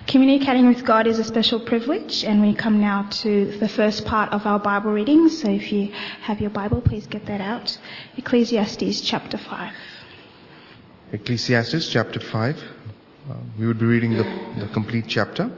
Communicating with God is a special privilege, and we come now to the first part of our Bible reading. So if you have your Bible, please get that out. Ecclesiastes chapter 5. Ecclesiastes chapter 5. We would be reading the complete chapter.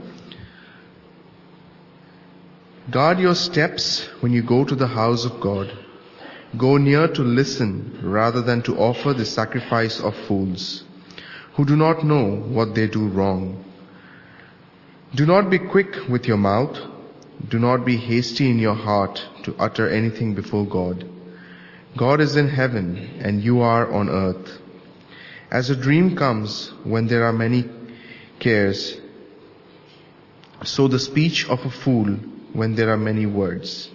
Guard your steps when you go to the house of God. Go near to listen rather than to offer the sacrifice of fools, who do not know what they do wrong. Do not be quick with your mouth. Do not be hasty in your heart to utter anything before God. God is in heaven and you are on earth. As a dream comes when there are many cares, so the speech of a fool when there are many words.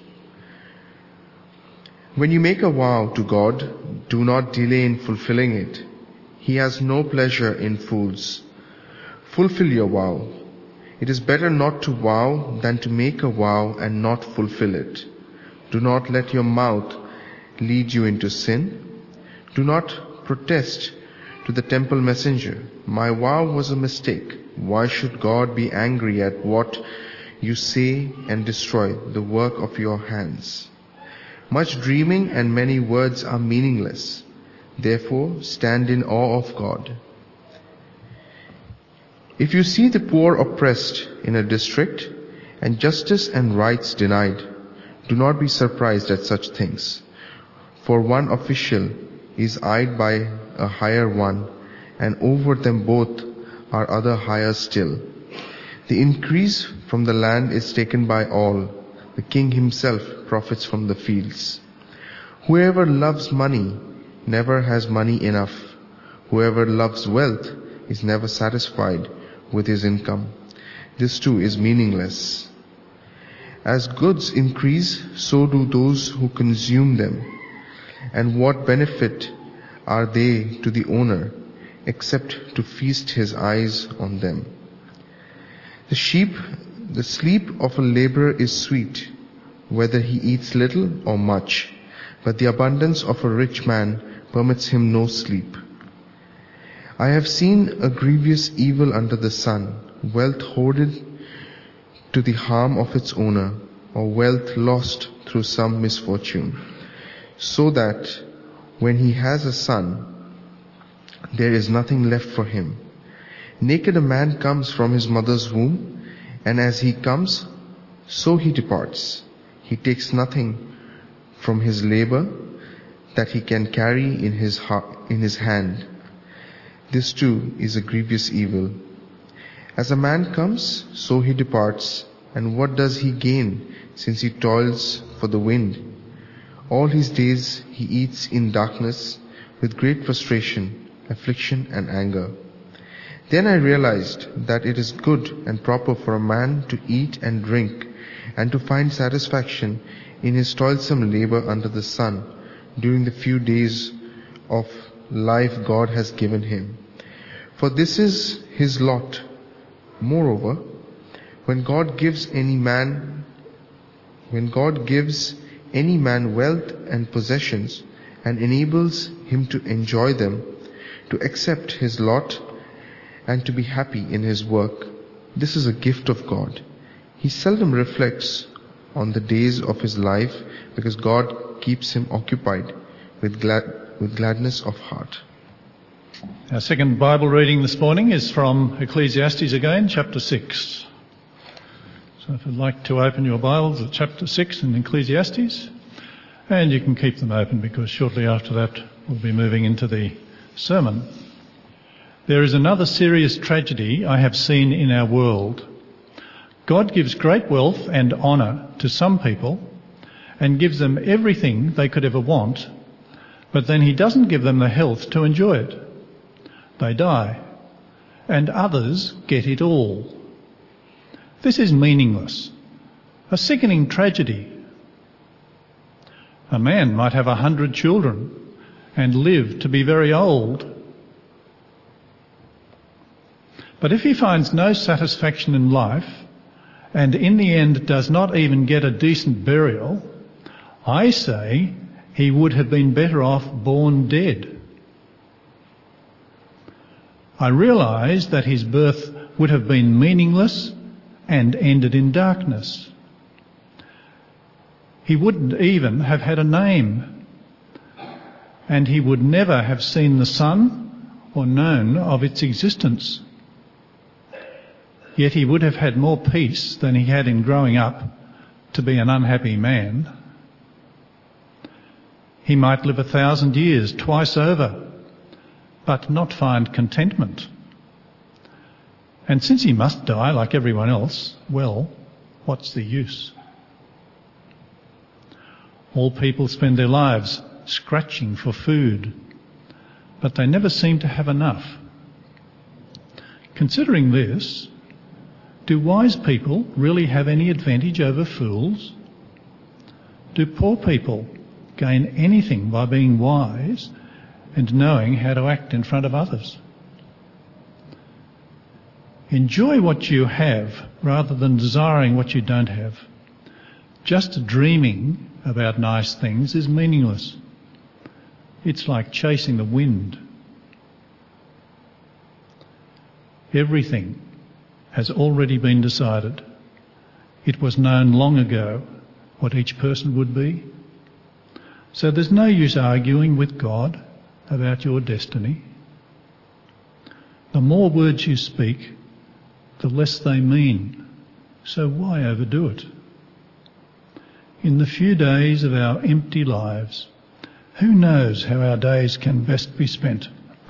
When you make a vow to God, do not delay in fulfilling it. He has no pleasure in fools. Fulfill your vow. It is better not to vow than to make a vow and not fulfill it. Do not let your mouth lead you into sin. Do not protest to the temple messenger, my vow was a mistake. Why should God be angry at what you say and destroy the work of your hands? Much dreaming and many words are meaningless. Therefore, stand in awe of God. If you see the poor oppressed in a district and justice and rights denied, do not be surprised at such things. For one official is eyed by a higher one, and over them both are other higher still. The increase from the land is taken by all. The king himself profits from the fields. Whoever loves money never has money enough. Whoever loves wealth is never satisfied with his income. This too is meaningless. As goods increase, so do those who consume them. And what benefit are they to the owner, except to feast his eyes on them? The sleep of a laborer is sweet, whether he eats little or much, but the abundance of a rich man permits him no sleep. I have seen a grievous evil under the sun, wealth hoarded to the harm of its owner, or wealth lost through some misfortune, so that when he has a son, there is nothing left for him. Naked a man comes from his mother's womb, and as he comes, so he departs. He takes nothing from his labor that he can carry in his hand. This too is a grievous evil. As a man comes, so he departs, and what does he gain since he toils for the wind? All his days he eats in darkness with great frustration, affliction and anger. Then I realized that it is good and proper for a man to eat and drink and to find satisfaction in his toilsome labor under the sun during the few days of life God has given him. For this is his lot. Moreover, when God gives any man wealth and possessions and enables him to enjoy them, to accept his lot and to be happy in his work, this is a gift of God. He seldom reflects on the days of his life because God keeps him occupied with gladness of heart. Our second Bible reading this morning is from Ecclesiastes again, chapter 6. So if you'd like to open your Bibles at chapter 6 in Ecclesiastes, and you can keep them open because shortly after that we'll be moving into the sermon. There is another serious tragedy I have seen in our world. God gives great wealth and honour to some people and gives them everything they could ever want, but then he doesn't give them the health to enjoy it. They die, and others get it all. This is meaningless, a sickening tragedy. A man might have 100 children and live to be very old. But if he finds no satisfaction in life, and in the end does not even get a decent burial, I say he would have been better off born dead. I realise that his birth would have been meaningless and ended in darkness. He wouldn't even have had a name, and he would never have seen the sun or known of its existence. Yet he would have had more peace than he had in growing up to be an unhappy man. He might live 1,000 years twice over, but not find contentment. And since he must die like everyone else, well, what's the use? All people spend their lives scratching for food, but they never seem to have enough. Considering this, do wise people really have any advantage over fools? Do poor people gain anything by being wise and knowing how to act in front of others? Enjoy what you have rather than desiring what you don't have. Just dreaming about nice things is meaningless. It's like chasing the wind. Everything has already been decided. It was known long ago what each person would be. So there's no use arguing with God about your destiny. The more words you speak, the less they mean. So why overdo it? In the few days of our empty lives, who knows how our days can best be spent?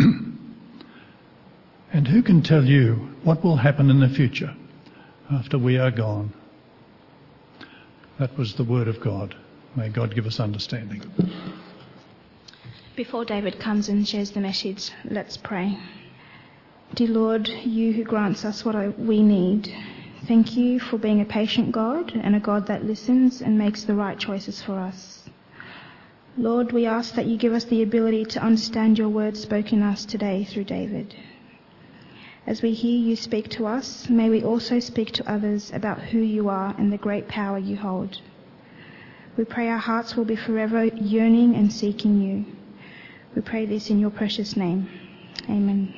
And who can tell you what will happen in the future after we are gone? That was the word of God. May God give us understanding. Before David comes and shares the message, let's pray. Dear Lord, you who grants us what we need, thank you for being a patient God and a God that listens and makes the right choices for us. Lord, we ask that you give us the ability to understand your words spoken to us today through David. As we hear you speak to us, may we also speak to others about who you are and the great power you hold. We pray our hearts will be forever yearning and seeking you. We pray this in your precious name. Amen.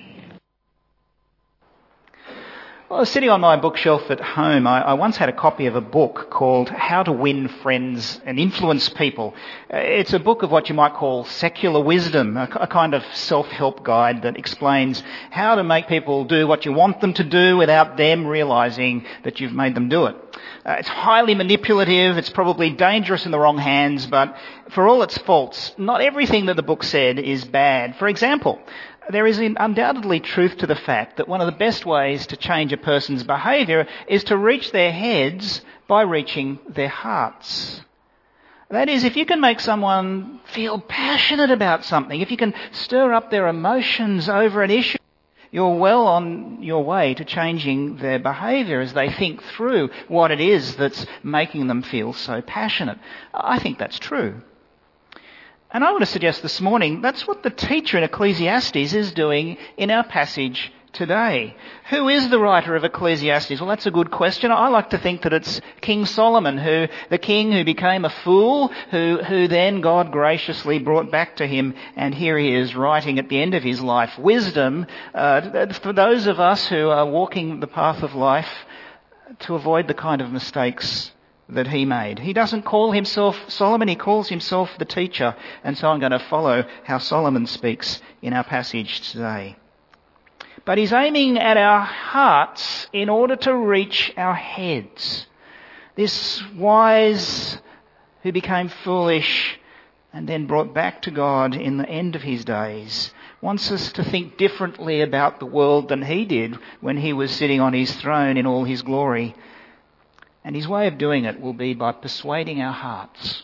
Well, I was sitting on my bookshelf at home. I once had a copy of a book called How to Win Friends and Influence People. It's a book of what you might call secular wisdom, a kind of self-help guide that explains how to make people do what you want them to do without them realising that you've made them do it. It's highly manipulative, it's probably dangerous in the wrong hands, but for all its faults, not everything that the book said is bad. For example, there is undoubtedly truth to the fact that one of the best ways to change a person's behaviour is to reach their heads by reaching their hearts. That is, if you can make someone feel passionate about something, if you can stir up their emotions over an issue, you're well on your way to changing their behaviour as they think through what it is that's making them feel so passionate. I think that's true. And I want to suggest this morning that's what the teacher in Ecclesiastes is doing in our passage today. Who is the writer of Ecclesiastes? Well, that's a good question. I like to think that it's King Solomon, the king who became a fool, who then God graciously brought back to him, and here he is writing at the end of his life wisdom for those of us who are walking the path of life to avoid the kind of mistakes that he made. He doesn't call himself Solomon, he calls himself the teacher. And so I'm going to follow how Solomon speaks in our passage today. But he's aiming at our hearts in order to reach our heads. This wise who became foolish and then brought back to God in the end of his days wants us to think differently about the world than he did when he was sitting on his throne in all his glory. And his way of doing it will be by persuading our hearts.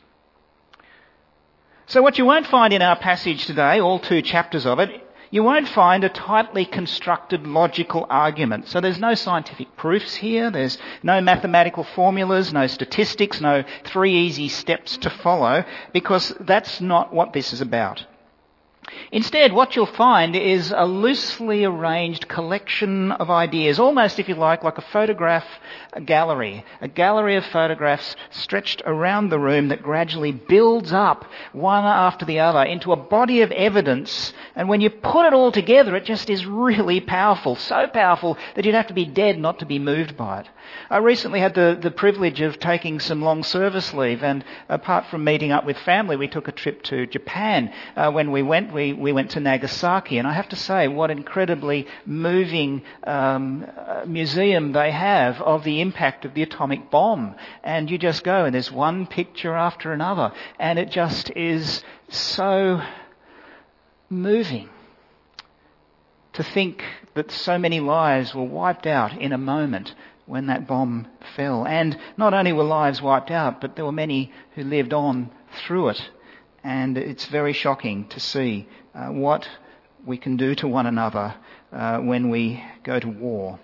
So what you won't find in our passage today, all 2 chapters of it, you won't find a tightly constructed logical argument. So there's no scientific proofs here, there's no mathematical formulas, no statistics, no 3 easy steps to follow, because that's not what this is about. Instead, what you'll find is a loosely arranged collection of ideas, almost, if you like a photograph gallery, a gallery of photographs stretched around the room that gradually builds up one after the other into a body of evidence. And when you put it all together, it just is really powerful, so powerful that you'd have to be dead not to be moved by it. I recently had the privilege of taking some long service leave, and apart from meeting up with family, we took a trip to Japan. When we went to Nagasaki, and I have to say what an incredibly moving museum they have of the impact of the atomic bomb. And you just go and there's one picture after another, and it just is so moving to think that so many lives were wiped out in a moment when that bomb fell. And not only were lives wiped out, but there were many who lived on through it. And it's very shocking to see what we can do to one another when we go to war.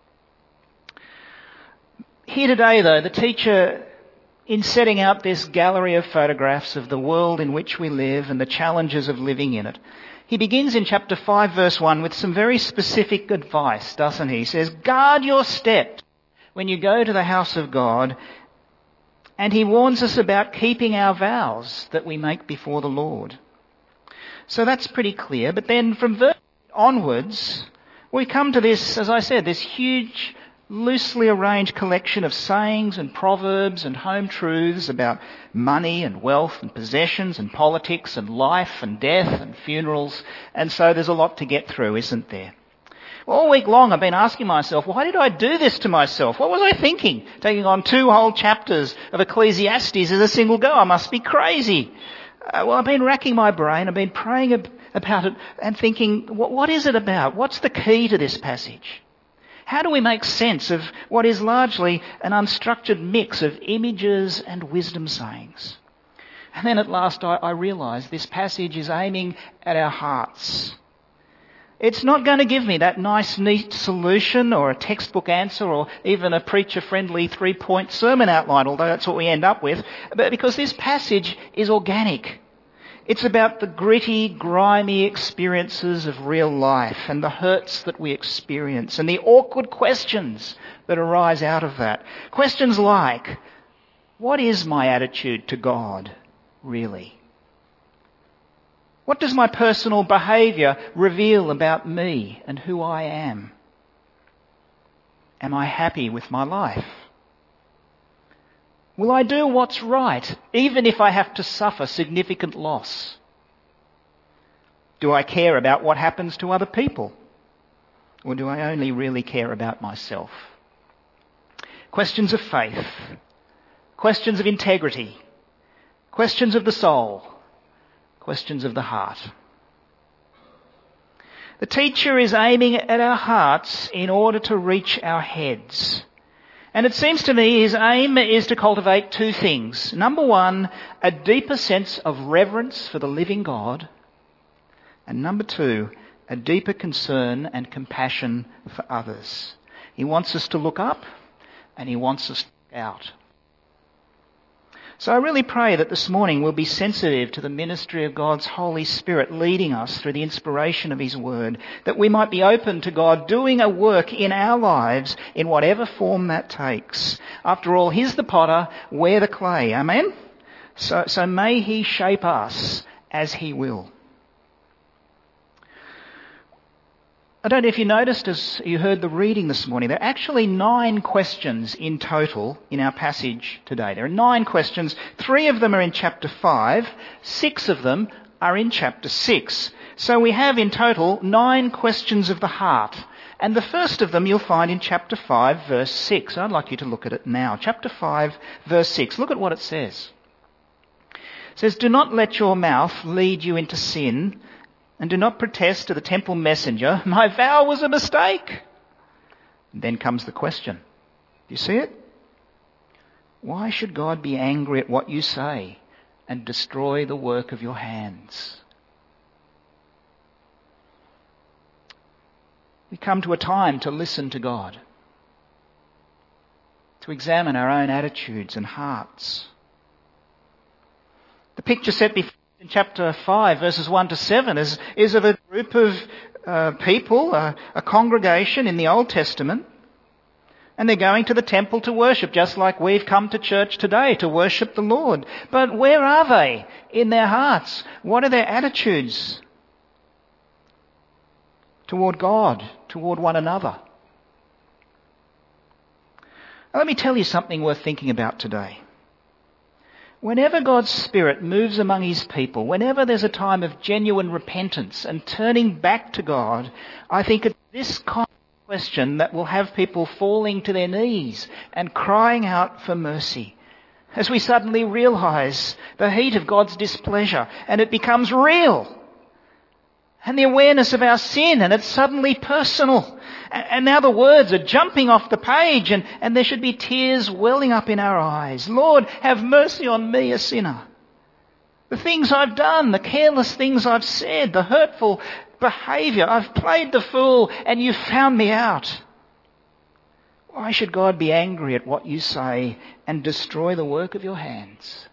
Here today, though, the teacher, in setting out this gallery of photographs of the world in which we live and the challenges of living in it, he begins in chapter 5, verse 1 with some very specific advice, doesn't he? He says, guard your steps when you go to the house of God. And he warns us about keeping our vows that we make before the Lord. So that's pretty clear. But then from verse onwards, we come to this, as I said, this huge, loosely arranged collection of sayings and proverbs and home truths about money and wealth and possessions and politics and life and death and funerals. And so there's a lot to get through, isn't there? All week long I've been asking myself, why did I do this to myself? What was I thinking? Taking on 2 whole chapters of Ecclesiastes as a single go. I must be crazy. Well, I've been racking my brain. I've been praying about it and thinking, what is it about? What's the key to this passage? How do we make sense of what is largely an unstructured mix of images and wisdom sayings? And then at last I realised this passage is aiming at our hearts. It's not going to give me that nice, neat solution or a textbook answer or even a preacher-friendly 3-point sermon outline, although that's what we end up with, but because this passage is organic. It's about the gritty, grimy experiences of real life and the hurts that we experience and the awkward questions that arise out of that. Questions like, what is my attitude to God, really? What does my personal behaviour reveal about me and who I am? Am I happy with my life? Will I do what's right, even if I have to suffer significant loss? Do I care about what happens to other people? Or do I only really care about myself? Questions of faith, questions of integrity, questions of the soul, questions of the heart. The teacher is aiming at our hearts in order to reach our heads. And it seems to me his aim is to cultivate 2 things. Number 1, a deeper sense of reverence for the living God. And number 2, a deeper concern and compassion for others. He wants us to look up and he wants us to look out. So I really pray that this morning we'll be sensitive to the ministry of God's Holy Spirit leading us through the inspiration of His Word, that we might be open to God doing a work in our lives in whatever form that takes. After all, He's the potter, we're the clay. Amen? So may He shape us as He will. I don't know if you noticed as you heard the reading this morning, there are actually 9 questions in total in our passage today. There are 9 questions. 3 of them are in chapter 5. 6 of them are in chapter 6. So we have in total 9 questions of the heart. And the first of them you'll find in chapter 5, verse 6. I'd like you to look at it now. Chapter 5, verse 6. Look at what it says. It says, "Do not let your mouth lead you into sin, and do not protest to the temple messenger, 'My vow was a mistake.'" And then comes the question. Do you see it? Why should God be angry at what you say and destroy the work of your hands? We come to a time to listen to God, to examine our own attitudes and hearts. The picture set before in in chapter 5, verses 1 to 7, is of a group of people, a congregation in the Old Testament, and they're going to the temple to worship, just like we've come to church today to worship the Lord. But where are they in their hearts? What are their attitudes toward God, toward one another? Now, let me tell you something worth thinking about today. Whenever God's Spirit moves among His people, whenever there's a time of genuine repentance and turning back to God, I think it's this kind of question that will have people falling to their knees and crying out for mercy, as we suddenly realise the heat of God's displeasure and it becomes real. And the awareness of our sin, and it's suddenly personal. And now the words are jumping off the page, and there should be tears welling up in our eyes. Lord, have mercy on me, a sinner. The things I've done, the careless things I've said, the hurtful behaviour, I've played the fool, and you've found me out. Why should God be angry at what you say and destroy the work of your hands?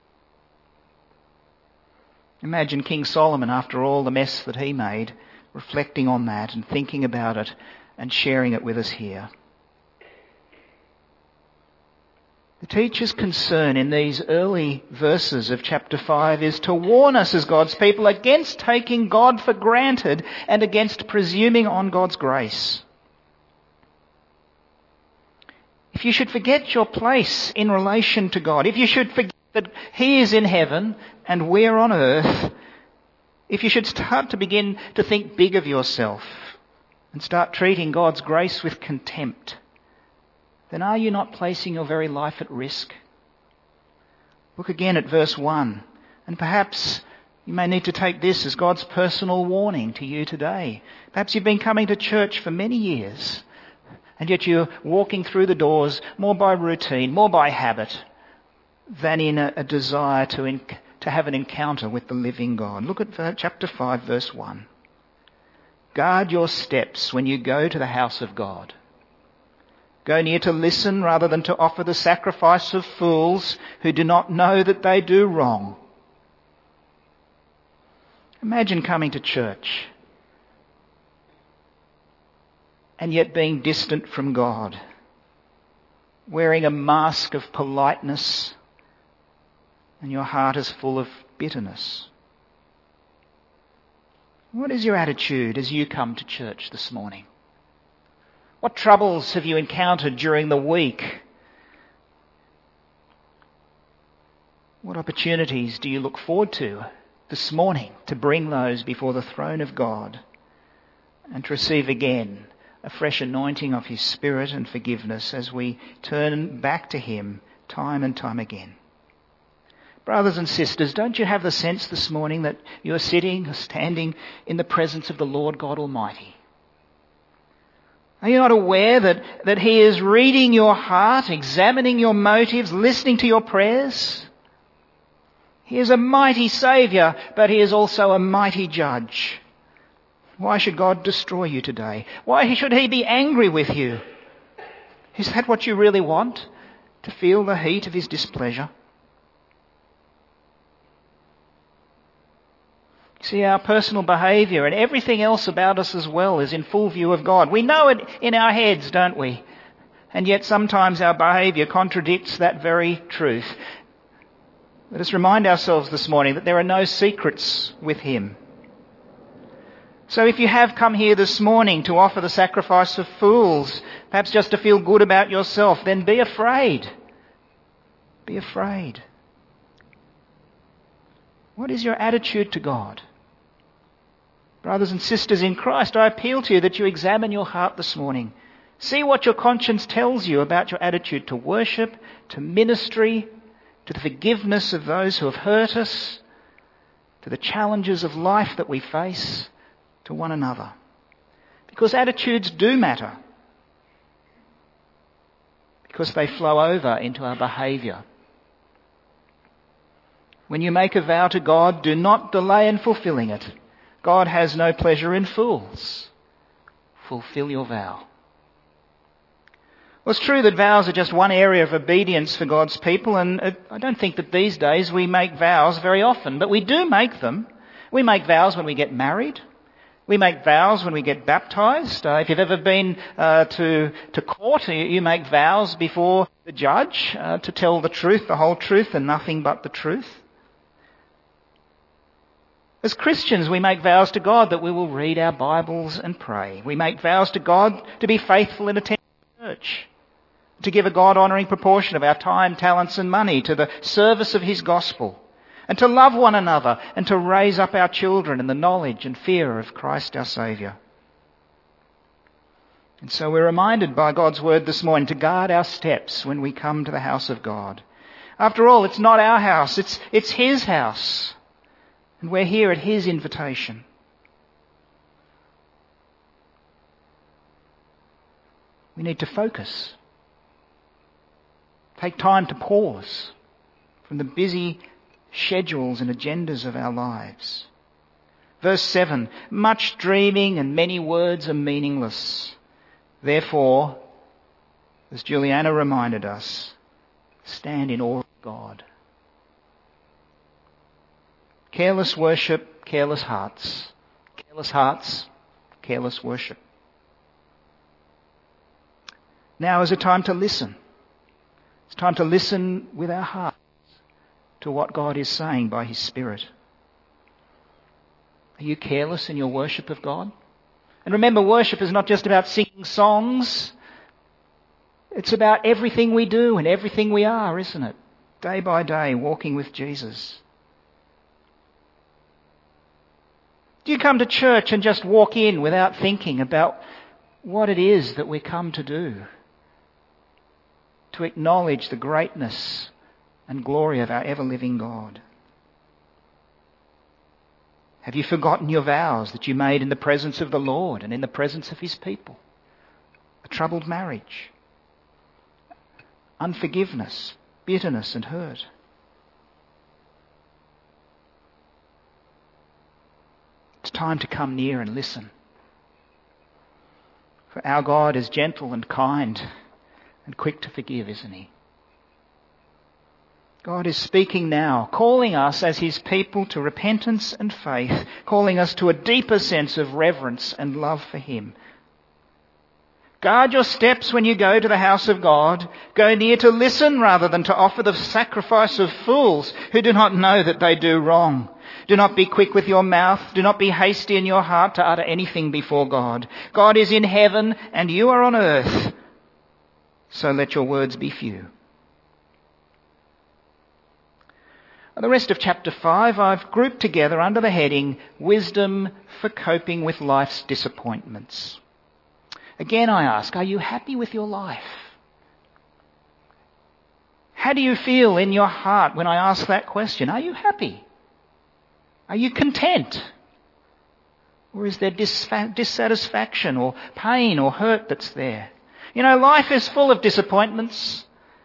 Imagine King Solomon, after all the mess that he made, reflecting on that and thinking about it and sharing it with us here. The teacher's concern in these early verses of chapter 5 is to warn us as God's people against taking God for granted and against presuming on God's grace. If you should forget your place in relation to God, if you should forget that He is in heaven and we're on earth, if you should start to begin to think big of yourself and start treating God's grace with contempt, then are you not placing your very life at risk? Look again at verse 1, and perhaps you may need to take this as God's personal warning to you today. Perhaps you've been coming to church for many years, and yet you're walking through the doors more by routine, more by habit, than in a desire to have an encounter with the living God. Look at chapter 5, verse 1. Guard your steps when you go to the house of God. Go near to listen rather than to offer the sacrifice of fools who do not know that they do wrong. Imagine coming to church and yet being distant from God, wearing a mask of politeness, and your heart is full of bitterness. What is your attitude as you come to church this morning? What troubles have you encountered during the week? What opportunities do you look forward to this morning to bring those before the throne of God and to receive again a fresh anointing of His Spirit and forgiveness as we turn back to Him time and time again? Brothers and sisters, don't you have the sense this morning that you are sitting or standing in the presence of the Lord God Almighty? Are you not aware that He is reading your heart, examining your motives, listening to your prayers? He is a mighty Saviour, but He is also a mighty Judge. Why should God destroy you today? Why should He be angry with you? Is that what you really want? To feel the heat of His displeasure? See, our personal behaviour and everything else about us as well is in full view of God. We know it in our heads, don't we? And yet sometimes our behaviour contradicts that very truth. Let us remind ourselves this morning that there are no secrets with Him. So if you have come here this morning to offer the sacrifice of fools, perhaps just to feel good about yourself, then be afraid. Be afraid. What is your attitude to God? Brothers and sisters in Christ, I appeal to you that you examine your heart this morning. See what your conscience tells you about your attitude to worship, to ministry, to the forgiveness of those who have hurt us, to the challenges of life that we face, to one another. Because attitudes do matter. Because they flow over into our behaviour. When you make a vow to God, do not delay in fulfilling it. God has no pleasure in fools. Fulfill your vow. Well, it's true that vows are just one area of obedience for God's people, and I don't think that these days we make vows very often, but we do make them. We make vows when we get married. We make vows when we get baptised. If you've ever been to court, you make vows before the judge to tell the truth, the whole truth, and nothing but the truth. As Christians, we make vows to God that we will read our Bibles and pray. We make vows to God to be faithful in attending church, to give a God-honouring proportion of our time, talents and money to the service of His gospel, and to love one another and to raise up our children in the knowledge and fear of Christ our Saviour. And so we're reminded by God's word this morning to guard our steps when we come to the house of God. After all, it's not our house, it's His house. And we're here at His invitation. We need to focus. Take time to pause from the busy schedules and agendas of our lives. Verse 7, much dreaming and many words are meaningless. Therefore, as Juliana reminded us, stand in awe of God. Careless worship, careless hearts. Careless hearts, careless worship. Now is a time to listen. It's time to listen with our hearts to what God is saying by His Spirit. Are you careless in your worship of God? And remember, worship is not just about singing songs. It's about everything we do and everything we are, isn't it? Day by day, walking with Jesus. Do you come to church and just walk in without thinking about what it is that we come to do? To acknowledge the greatness and glory of our ever-living God. Have you forgotten your vows that you made in the presence of the Lord and in the presence of His people? A troubled marriage, unforgiveness, bitterness and hurt. It's time to come near and listen. For our God is gentle and kind and quick to forgive, isn't He? God is speaking now, calling us as His people to repentance and faith, calling us to a deeper sense of reverence and love for Him. Guard your steps when you go to the house of God. Go near to listen rather than to offer the sacrifice of fools who do not know that they do wrong. Do not be quick with your mouth. Do not be hasty in your heart to utter anything before God. God is in heaven and you are on earth. So let your words be few. The rest of chapter 5 I've grouped together under the heading, Wisdom for Coping with Life's Disappointments. Again I ask, are you happy with your life? How do you feel in your heart when I ask that question? Are you happy? Are you content? Or is there dissatisfaction or pain or hurt that's there? You know, life is full of disappointments.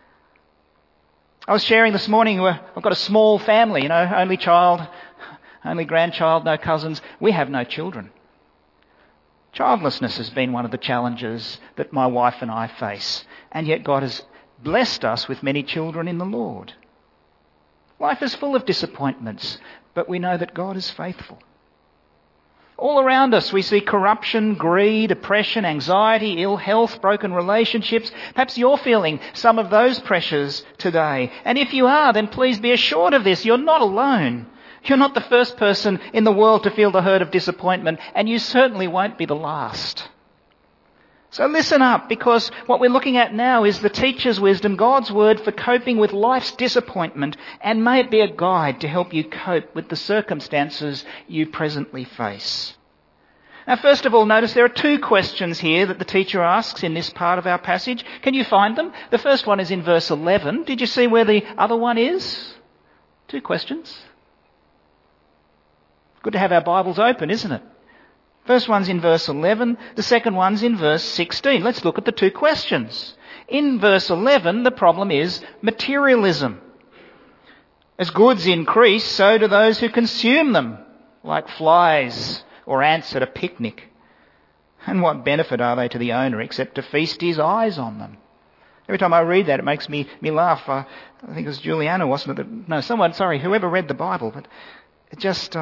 I was sharing this morning, I've got a small family, only child, only grandchild, no cousins. We have no children. Childlessness has been one of the challenges that my wife and I face, and yet God has blessed us with many children in the Lord. Life is full of disappointments, but we know that God is faithful. All around us we see corruption, greed, oppression, anxiety, ill health, broken relationships. Perhaps you're feeling some of those pressures today. And if you are, then please be assured of this. You're not alone. You're not the first person in the world to feel the hurt of disappointment, and you certainly won't be the last. So listen up, because what we're looking at now is the teacher's wisdom, God's word for coping with life's disappointment, and may it be a guide to help you cope with the circumstances you presently face. Now, first of all, notice there are two questions here that the teacher asks in this part of our passage. Can you find them? The first one is in verse 11. Did you see where the other one is? Two questions. Good to have our Bibles open, isn't it? First one's in verse 11, the second one's in verse 16. Let's look at the two questions. In verse 11, the problem is materialism. As goods increase, so do those who consume them, like flies or ants at a picnic. And what benefit are they to the owner except to feast his eyes on them? Every time I read that, it makes me laugh. I think it was Juliana, wasn't it? Whoever read the Bible. But it just,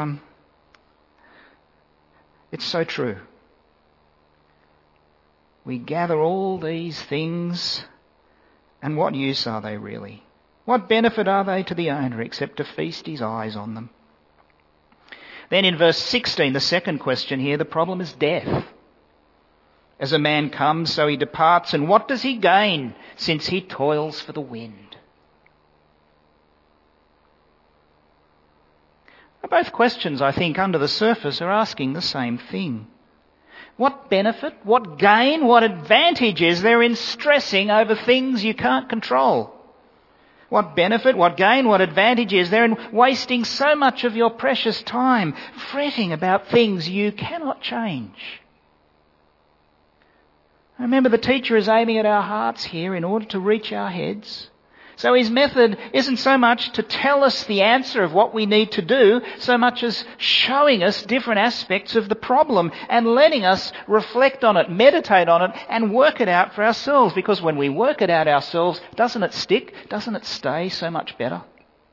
it's so true. We gather all these things, and what use are they really? What benefit are they to the owner except to feast his eyes on them? Then in verse 16, the second question here, the problem is death. As a man comes, so he departs, and what does he gain since he toils for the wind? Both questions, I think, under the surface are asking the same thing. What benefit, what gain, what advantage is there in stressing over things you can't control? What benefit, what gain, what advantage is there in wasting so much of your precious time fretting about things you cannot change? Remember, the teacher is aiming at our hearts here in order to reach our heads. So his method isn't so much to tell us the answer of what we need to do, so much as showing us different aspects of the problem and letting us reflect on it, meditate on it, and work it out for ourselves. Because when we work it out ourselves, doesn't it stick? Doesn't it stay so much better?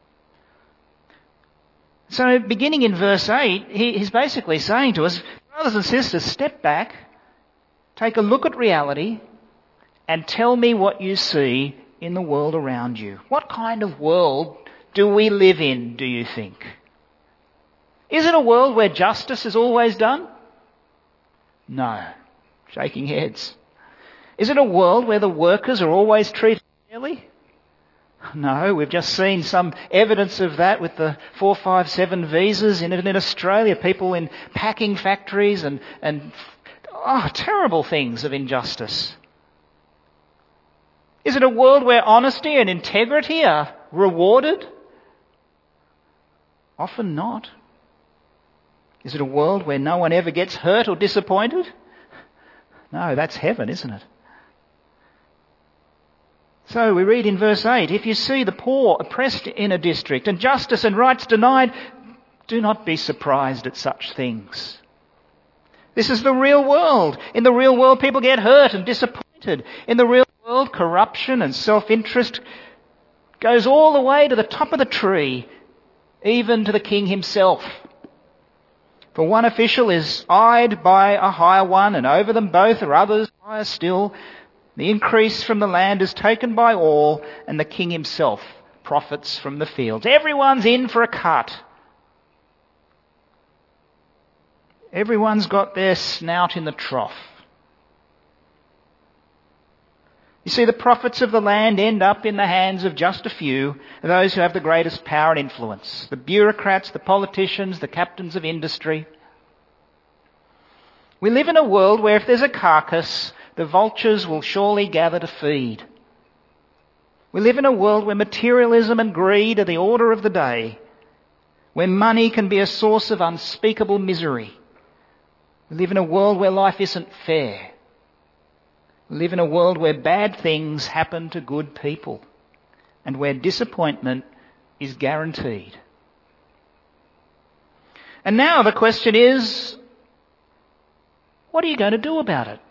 So beginning in verse 8, he's basically saying to us, brothers and sisters, step back, take a look at reality, and tell me what you see in the world around you. What kind of world do we live in, do you think? Is it a world where justice is always done? No. Shaking heads. Is it a world where the workers are always treated fairly? No, we've just seen some evidence of that with the 457 visas in Australia, people in packing factories and terrible things of injustice. Is it a world where honesty and integrity are rewarded? Often not. Is it a world where no one ever gets hurt or disappointed? No, that's heaven, isn't it? So we read in verse 8, if you see the poor oppressed in a district and justice and rights denied, do not be surprised at such things. This is the real world. In the real world, people get hurt and disappointed. In the real world, corruption and self-interest goes all the way to the top of the tree, even to the king himself. For one official is eyed by a higher one, and over them both are others higher still. The increase from the land is taken by all, and the king himself profits from the fields. Everyone's in for a cut. Everyone's got their snout in the trough. You see, the profits of the land end up in the hands of just a few, those who have the greatest power and influence. The bureaucrats, the politicians, the captains of industry. We live in a world where if there's a carcass, the vultures will surely gather to feed. We live in a world where materialism and greed are the order of the day, where money can be a source of unspeakable misery. We live in a world where life isn't fair. We live in a world where bad things happen to good people and where disappointment is guaranteed. And now the question is, what are you going to do about it?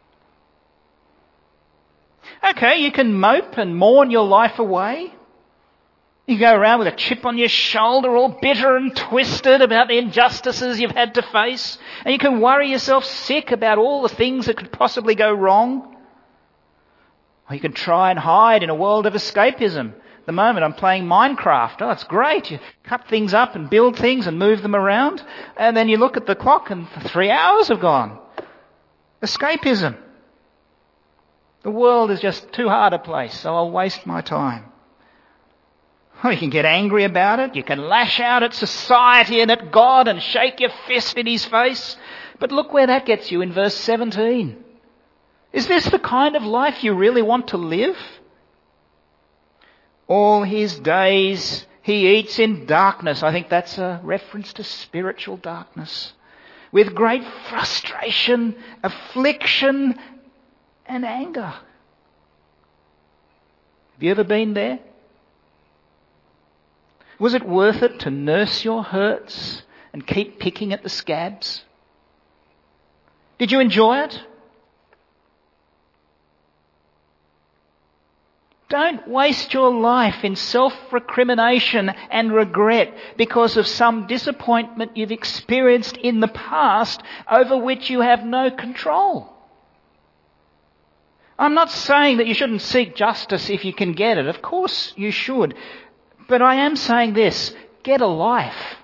Okay, you can mope and mourn your life away. You go around with a chip on your shoulder, all bitter and twisted about the injustices you've had to face. And you can worry yourself sick about all the things that could possibly go wrong. Or you can try and hide in a world of escapism. At the moment I'm playing Minecraft. Oh, it's great. You cut things up and build things and move them around. And then you look at the clock and 3 hours have gone. Escapism. The world is just too hard a place, so I'll waste my time. Oh, you can get angry about it. You can lash out at society and at God and shake your fist in his face. But look where that gets you in verse 17. Is this the kind of life you really want to live? All his days he eats in darkness. I think that's a reference to spiritual darkness. With great frustration, affliction, and anger. Have you ever been there? Was it worth it to nurse your hurts and keep picking at the scabs? Did you enjoy it? Don't waste your life in self-recrimination and regret because of some disappointment you've experienced in the past over which you have no control. I'm not saying that you shouldn't seek justice if you can get it. Of course you should. But I am saying this: get a life.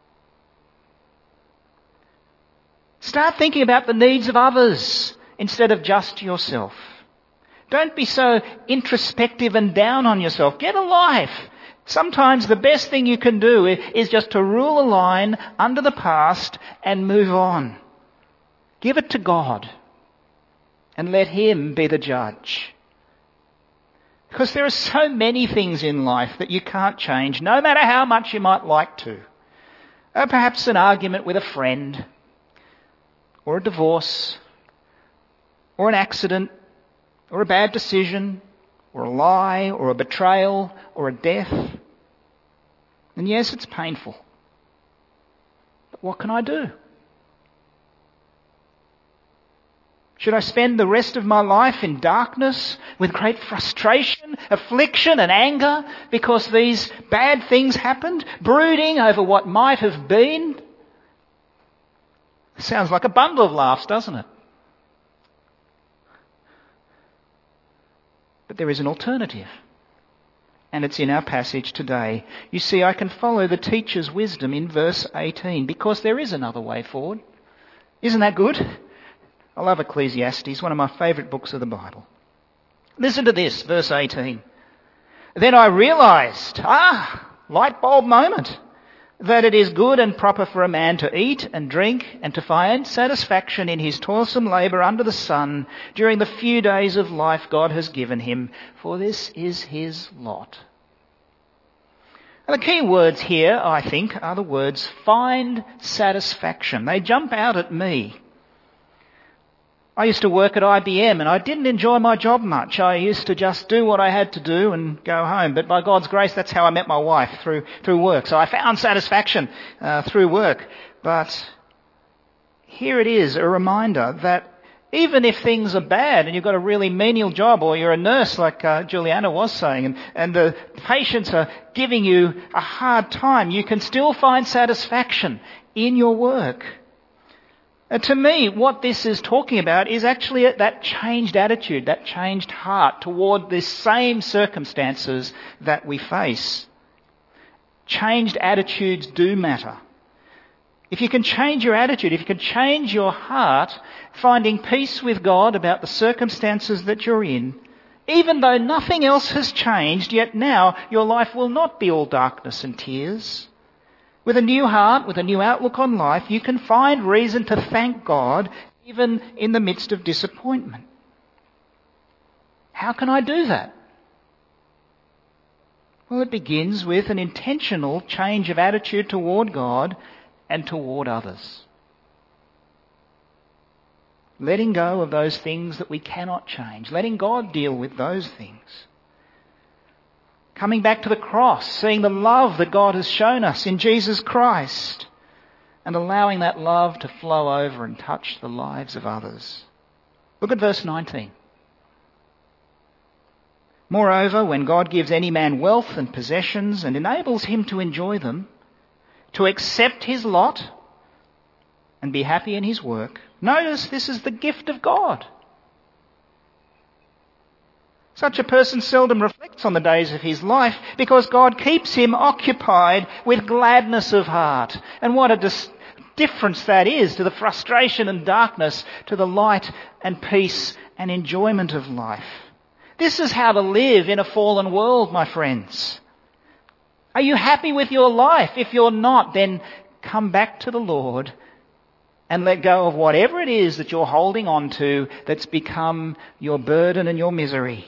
Start thinking about the needs of others instead of just yourself. Don't be so introspective and down on yourself. Get a life. Sometimes the best thing you can do is just to rule a line under the past and move on. Give it to God and let Him be the judge. Because there are so many things in life that you can't change, no matter how much you might like to. Or perhaps an argument with a friend, or a divorce, or an accident, or a bad decision, or a lie, or a betrayal, or a death. And yes, it's painful. But what can I do? Should I spend the rest of my life in darkness with great frustration, affliction and anger because these bad things happened, brooding over what might have been? Sounds like a bundle of laughs, doesn't it? But there is an alternative, and it's in our passage today. You see, I can follow the teacher's wisdom in verse 18 because there is another way forward. Isn't that good? I love Ecclesiastes, one of my favourite books of the Bible. Listen to this, verse 18. Then I realised, light bulb moment, that it is good and proper for a man to eat and drink and to find satisfaction in his toilsome labour under the sun during the few days of life God has given him, for this is his lot. And the key words here, I think, are the words find satisfaction. They jump out at me. I used to work at IBM and I didn't enjoy my job much. I used to just do what I had to do and go home. But by God's grace, that's how I met my wife, through work. So I found satisfaction through work. But here it is, a reminder that even if things are bad and you've got a really menial job, or you're a nurse like Juliana was saying, and the patients are giving you a hard time, you can still find satisfaction in your work. To me, what this is talking about is actually that changed attitude, that changed heart toward the same circumstances that we face. Changed attitudes do matter. If you can change your attitude, if you can change your heart, finding peace with God about the circumstances that you're in, even though nothing else has changed, yet now your life will not be all darkness and tears. With a new heart, with a new outlook on life, you can find reason to thank God even in the midst of disappointment. How can I do that? Well, it begins with an intentional change of attitude toward God and toward others. Letting go of those things that we cannot change. Letting God deal with those things. Coming back to the cross, seeing the love that God has shown us in Jesus Christ, and allowing that love to flow over and touch the lives of others. Look at verse 19. Moreover, when God gives any man wealth and possessions and enables him to enjoy them, to accept his lot and be happy in his work, notice this is the gift of God. Such a person seldom reflects on the days of his life because God keeps him occupied with gladness of heart. And what a difference that is to the frustration and darkness, to the light and peace and enjoyment of life. This is how to live in a fallen world, my friends. Are you happy with your life? If you're not, then come back to the Lord and let go of whatever it is that you're holding on to that's become your burden and your misery.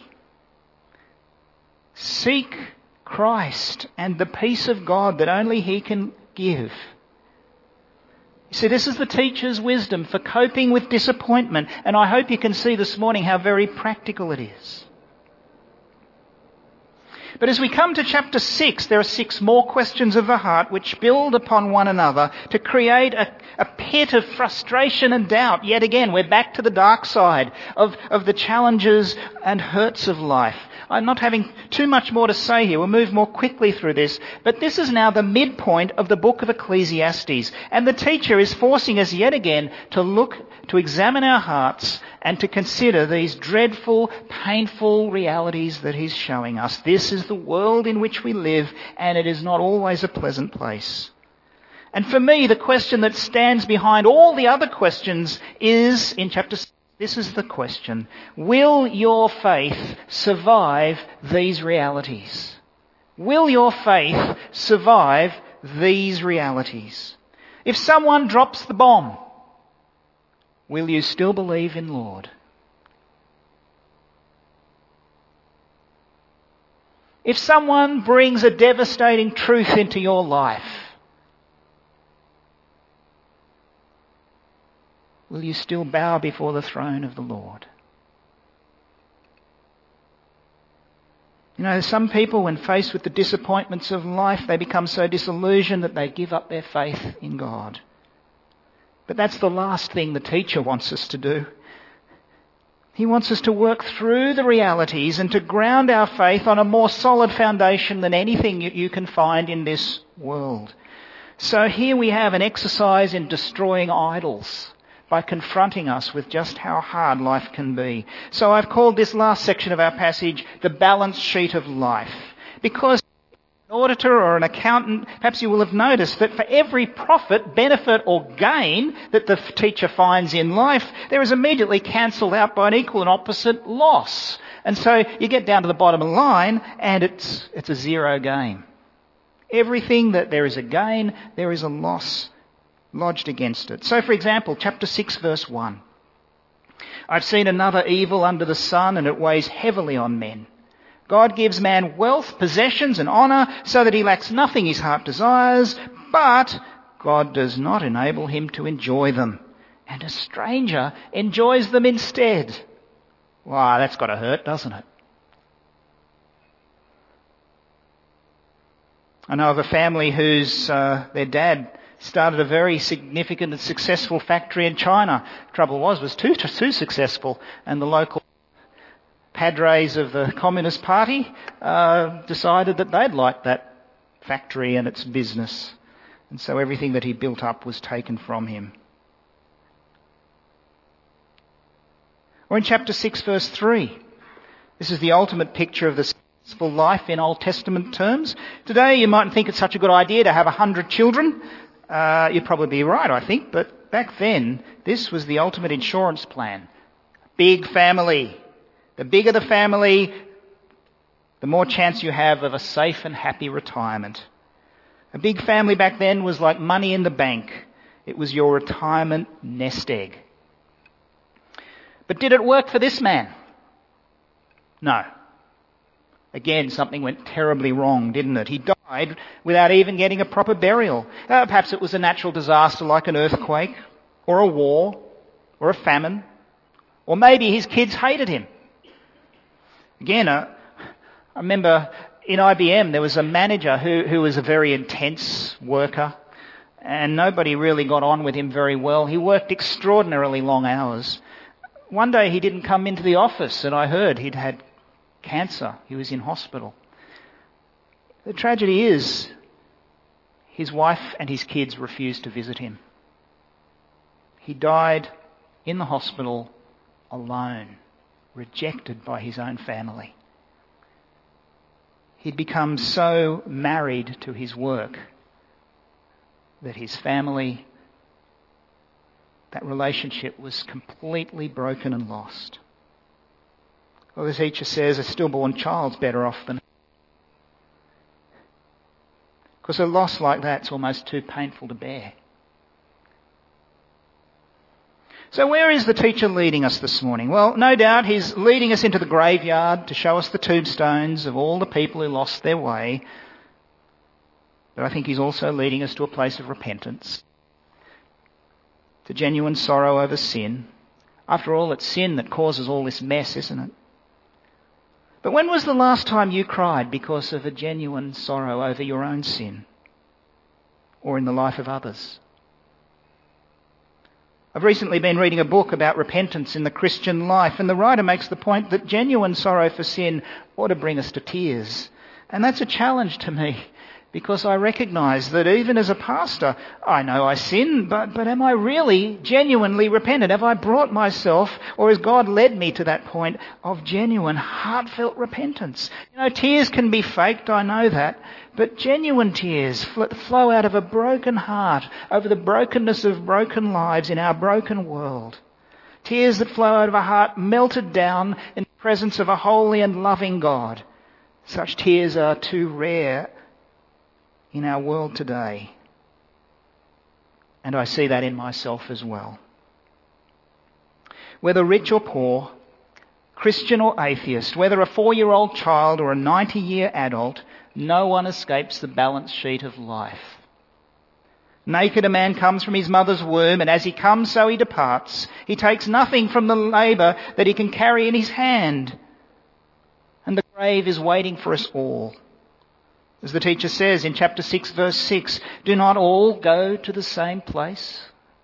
Seek Christ and the peace of God that only He can give. You see, this is the teacher's wisdom for coping with disappointment, and I hope you can see this morning how very practical it is. But as we come to chapter 6, there are 6 more questions of the heart which build upon one another to create a pit of frustration and doubt. Yet again, we're back to the dark side of the challenges and hurts of life. I'm not having too much more to say here. We'll move more quickly through this. But this is now the midpoint of the book of Ecclesiastes. And the teacher is forcing us yet again to examine our hearts and to consider these dreadful, painful realities that he's showing us. This is the world in which we live, and it is not always a pleasant place. And for me, the question that stands behind all the other questions is, in chapter 6, this is the question: will your faith survive these realities? Will your faith survive these realities? If someone drops the bomb, will you still believe in Lord? If someone brings a devastating truth into your life, will you still bow before the throne of the Lord? You know, some people, when faced with the disappointments of life, they become so disillusioned that they give up their faith in God. But that's the last thing the teacher wants us to do. He wants us to work through the realities and to ground our faith on a more solid foundation than anything you can find in this world. So here we have an exercise in destroying idols by confronting us with just how hard life can be. So I've called this last section of our passage the balance sheet of life. Because an auditor or an accountant, perhaps you will have noticed that for every profit, benefit or gain that the teacher finds in life, there is immediately cancelled out by an equal and opposite loss. And so you get down to the bottom line and it's a zero game. Everything that there is a gain, there is a loss lodged against it. So for example, chapter 6 verse 1. I've seen another evil under the sun, and it weighs heavily on men. God gives man wealth, possessions and honour so that he lacks nothing his heart desires, but God does not enable him to enjoy them. And a stranger enjoys them instead. Wow, that's got to hurt, doesn't it? I know of a family whose their dad started a very significant and successful factory in China. Trouble was too successful, and the local padres of the Communist Party decided that they'd like that factory and its business. And so everything that he built up was taken from him. Or in chapter 6 verse 3, this is the ultimate picture of the successful life in Old Testament terms. Today you mightn't think it's such a good idea to have 100 children. You'd probably be right, I think, but back then this was the ultimate insurance plan. Big family. The bigger the family, the more chance you have of a safe and happy retirement. A big family back then was like money in the bank. It was your retirement nest egg. But did it work for this man? No. Again, something went terribly wrong, didn't it? He died without even getting a proper burial. Perhaps it was a natural disaster like an earthquake, or a war, or a famine, or maybe his kids hated him. Again, I remember in IBM there was a manager who was a very intense worker, and nobody really got on with him very well. He worked extraordinarily long hours. One day he didn't come into the office, and I heard he'd had cancer. He was in hospital. The tragedy is his wife and his kids refused to visit him. He died in the hospital alone, rejected by his own family. He'd become so married to his work that his family, that relationship was completely broken and lost. Well, the teacher says a stillborn child's better off than... Because a loss like that's almost too painful to bear. So where is the teacher leading us this morning? Well, no doubt he's leading us into the graveyard to show us the tombstones of all the people who lost their way. But I think he's also leading us to a place of repentance, to genuine sorrow over sin. After all, it's sin that causes all this mess, isn't it? But when was the last time you cried because of a genuine sorrow over your own sin or in the life of others? I've recently been reading a book about repentance in the Christian life, and the writer makes the point that genuine sorrow for sin ought to bring us to tears. And that's a challenge to me, because I recognise that even as a pastor, I know I sin, but am I really genuinely repentant? Have I brought myself, or has God led me to that point of genuine, heartfelt repentance? You know, tears can be faked, I know that, but genuine tears flow out of a broken heart over the brokenness of broken lives in our broken world. Tears that flow out of a heart melted down in the presence of a holy and loving God. Such tears are too rare in our world today. And I see that in myself as well. Whether rich or poor, Christian or atheist, whether a 4-year-old child or a 90-year adult, no one escapes the balance sheet of life. Naked a man comes from his mother's womb, and as he comes, so he departs. He takes nothing from the labour that he can carry in his hand. And the grave is waiting for us all. As the teacher says in chapter 6, verse 6, do not all go to the same place?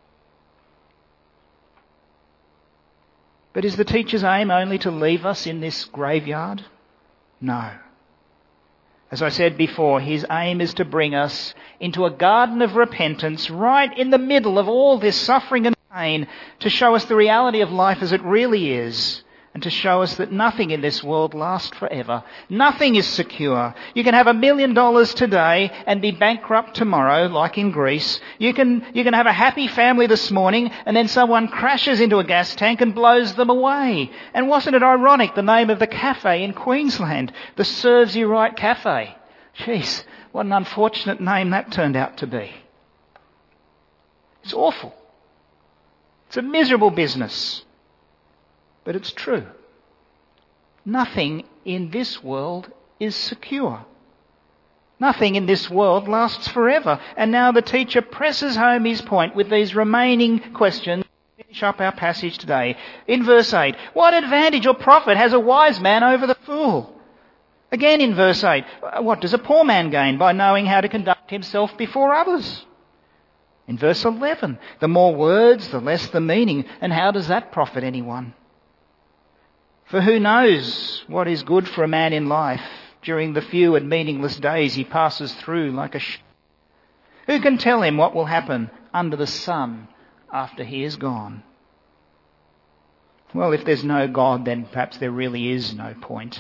But is the teacher's aim only to leave us in this graveyard? No. As I said before, his aim is to bring us into a garden of repentance right in the middle of all this suffering and pain, to show us the reality of life as it really is, and to show us that nothing in this world lasts forever. Nothing is secure. You can have $1 million today and be bankrupt tomorrow, like in Greece. You can have a happy family this morning and then someone crashes into a gas tank and blows them away. And wasn't it ironic, the name of the cafe in Queensland, the Serves You Right Cafe? Jeez, what an unfortunate name that turned out to be. It's awful. It's a miserable business. But it's true. Nothing in this world is secure. Nothing in this world lasts forever. And now the teacher presses home his point with these remaining questions to finish up our passage today. In verse 8, what advantage or profit has a wise man over the fool? Again in verse 8, what does a poor man gain by knowing how to conduct himself before others? In verse 11, the more words, the less the meaning. And how does that profit anyone? For who knows what is good for a man in life during the few and meaningless days he passes through like a sheep? Who can tell him what will happen under the sun after he is gone? Well, if there's no God, then perhaps there really is no point.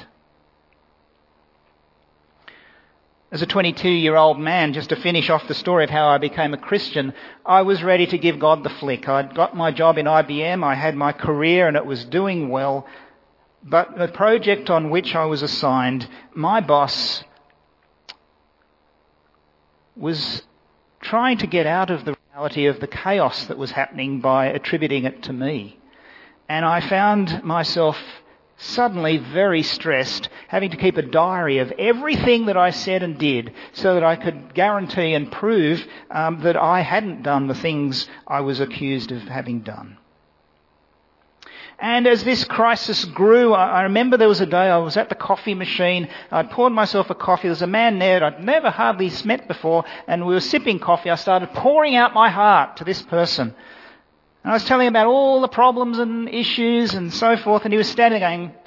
As a 22-year-old man, just to finish off the story of how I became a Christian, I was ready to give God the flick. I'd got my job in IBM, I had my career and it was doing well. But the project on which I was assigned, my boss was trying to get out of the reality of the chaos that was happening by attributing it to me. And I found myself suddenly very stressed, having to keep a diary of everything that I said and did so that I could guarantee and prove that I hadn't done the things I was accused of having done. And as this crisis grew, I remember there was a day I was at the coffee machine. I'd poured myself a coffee. There was a man there that I'd never hardly met before, and we were sipping coffee. I started pouring out my heart to this person. And I was telling him about all the problems and issues and so forth, and he was standing there going,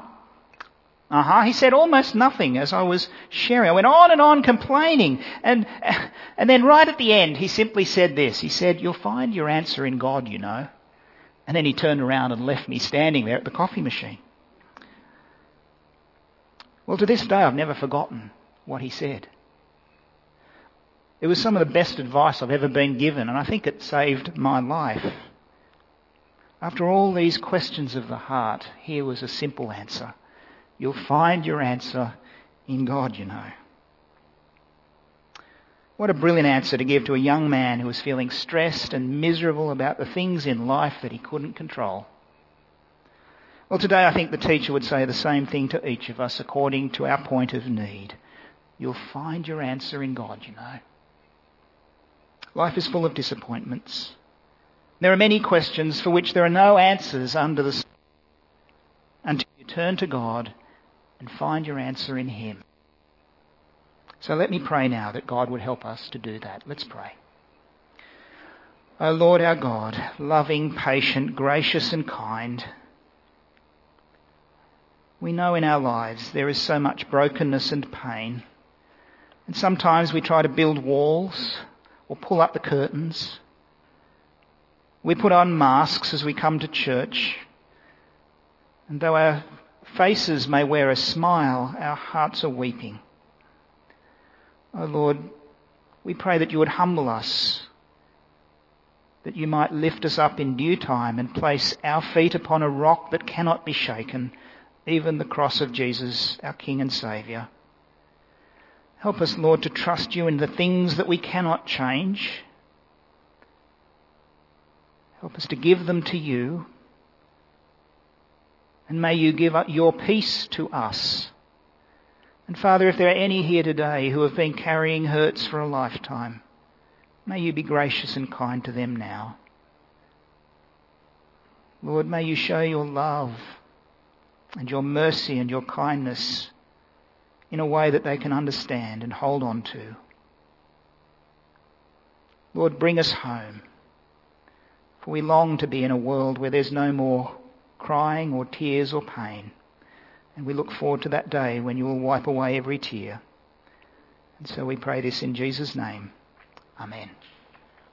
He said almost nothing as I was sharing. I went on and on complaining. And then right at the end, he simply said this. He said, you'll find your answer in God, you know. And then he turned around and left me standing there at the coffee machine. Well, to this day, I've never forgotten what he said. It was some of the best advice I've ever been given, and I think it saved my life. After all these questions of the heart, here was a simple answer. You'll find your answer in God, you know. What a brilliant answer to give to a young man who was feeling stressed and miserable about the things in life that he couldn't control. Well, today I think the teacher would say the same thing to each of us according to our point of need. You'll find your answer in God, you know. Life is full of disappointments. There are many questions for which there are no answers under the sun until you turn to God and find your answer in him. So let me pray now that God would help us to do that. Let's pray. O Lord our God, loving, patient, gracious and kind, we know in our lives there is so much brokenness and pain, and sometimes we try to build walls or pull up the curtains. We put on masks as we come to church, and though our faces may wear a smile, our hearts are weeping. O Lord, we pray that you would humble us, that you might lift us up in due time and place our feet upon a rock that cannot be shaken, even the cross of Jesus, our King and Saviour. Help us, Lord, to trust you in the things that we cannot change. Help us to give them to you. And may you give your peace to us. And Father, if there are any here today who have been carrying hurts for a lifetime, may you be gracious and kind to them now. Lord, may you show your love and your mercy and your kindness in a way that they can understand and hold on to. Lord, bring us home, for we long to be in a world where there's no more crying or tears or pain. And we look forward to that day when you will wipe away every tear. And so we pray this in Jesus' name. Amen.